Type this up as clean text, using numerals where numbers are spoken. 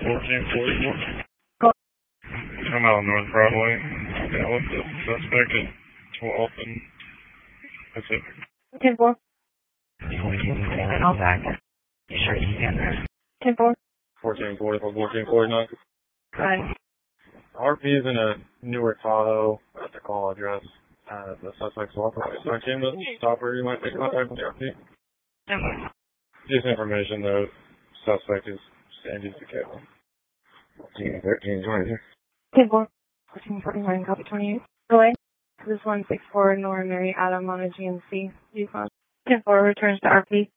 1444. I'm out on North Broadway. Yeah, what's the suspect at 12 and that's it. 10-4. Call back. Sure you can. 10-4. 1444, 1449. Hi. RP is in a newer Tahoe at the call address. The suspect's walking away. So I came to stop her. You might make contact with the RP. Just information, the suspect is Sandy Zucchetto. 13, 10-4. 1449, copy 28. Relay. This is 164 Nora Mary Adam on a GMC. Yukon. 10-4 returns to RP.